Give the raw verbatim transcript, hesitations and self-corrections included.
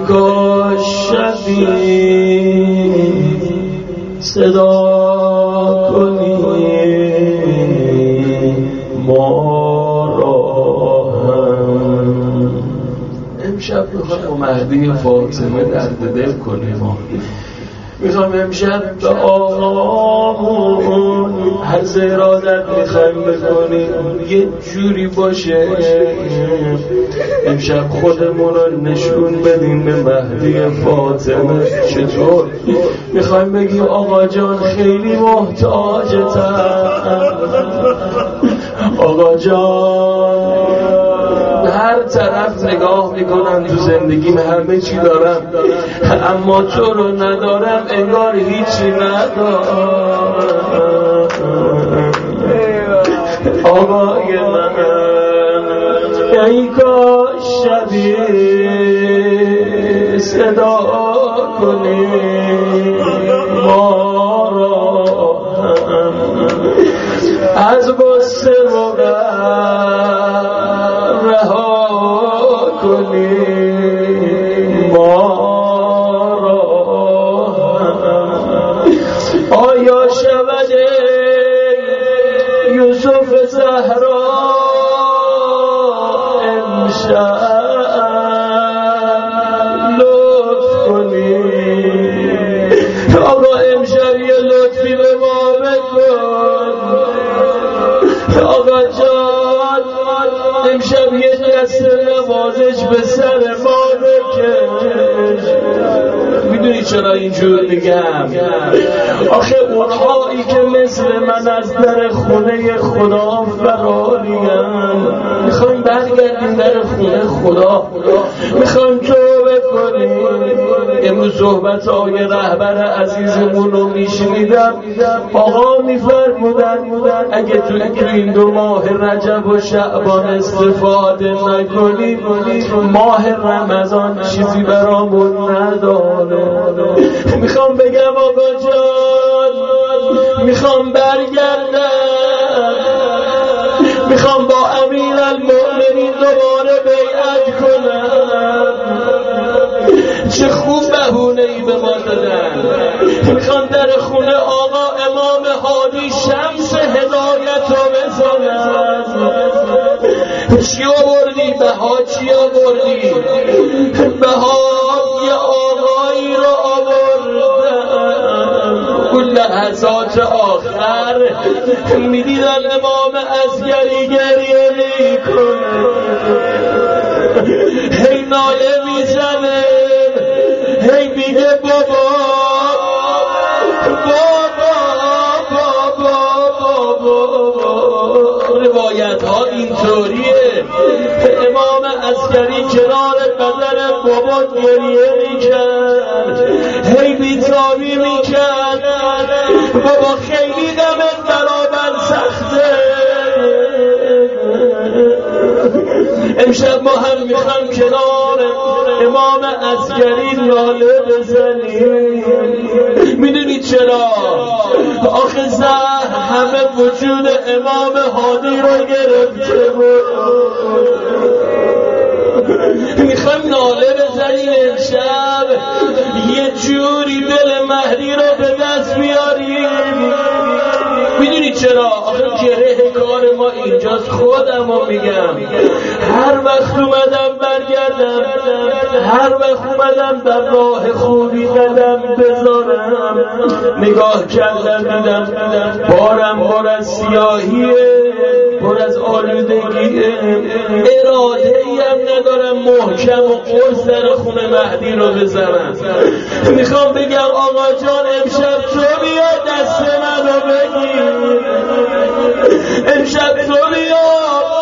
کاش شبی صدا کنی ما را هم. امشب میخوایم با مهدی فاطمه درد دل کنیم. ما میخوایم امشب به آقامون هر ارادت میخوایم بکنیم یه جوری باشه امشب خودمون رو نشون بدیم به مهدی فاطمه. چطور؟ میخوایم بگیم آقا جان خیلی محتاجتم، آقا جان هر طرف نگاه میکنم تو زندگیم همه چی دارم اما تو رو ندارم، انگار هیچی ندارم. آقای من ای کاش شبی صدا کنی ما را هم، از غصه و غم رها کنی ما را هم. آیا شود یوسف زهرا امشب لطف کنی؟ آقا امشب یه لطفی به ما بکن. آقا جان امشب یه دست نوازش به سر ما بکش. میدونی چرا اینجور میگم؟ آخه اونهایی که مثل من از در خونه خدا فراریم میخوایم برگردیم در خونه خدا، میخوایم توبه کنیم. امروز صحبت های رهبر عزیزمون رو میشنیدم، آقا میفرمودن اگه تو این دو ماه رجب و شعبان استفاده نکنیم ماه رمضان چیزی برامون نداره. میخوام بگم آقا جان میخوام برگردم، میخوام با امیر المؤمنین دوباره بیعت کنم. چه خوب بهونه‌ای به ما دادن. میخوام در خونه آقا امام هادی شمس هدایت رو بزنم. چی آوردی؟ بها چی آوردی؟ بها یه آقایی رو آوردم. اون لحظات آخر میدیدن امام عسکری گریه میکنه، هی ناله میزنه، هی میگه بابا بابا بابا بابا. روایت ها اینطوریه. امام عسکری کنار بدن بابا گریه میکرد، هی بیتابی میکرد، بابا خیلی دمت برابر سخته. امشب ما هم میخوام کنار امام عسکری ناله بزنیم. میدونی چرا؟ آخه زهر همه وجود امام هادی رو گرفته بود. میخوام ناله بزنیم امشب یه جوری دل مهدی رو به دست بیاریم. میدونی چرا؟ آخه گره کار ما اینجاست. خودم رو میگم هر وقت اومدم برگردم، هر وقت اومدم در راه خوبی قدم بذارم، نگاه کردم دیدم بارم بار از سیاهیه، پر از آلودگیه، اراده ای هم ندارم محکم و قرص در خونه مهدی رو بزنم. میخوام بگم آقا جان امشب تو بیا دست منو بگیر، امشب تو بیا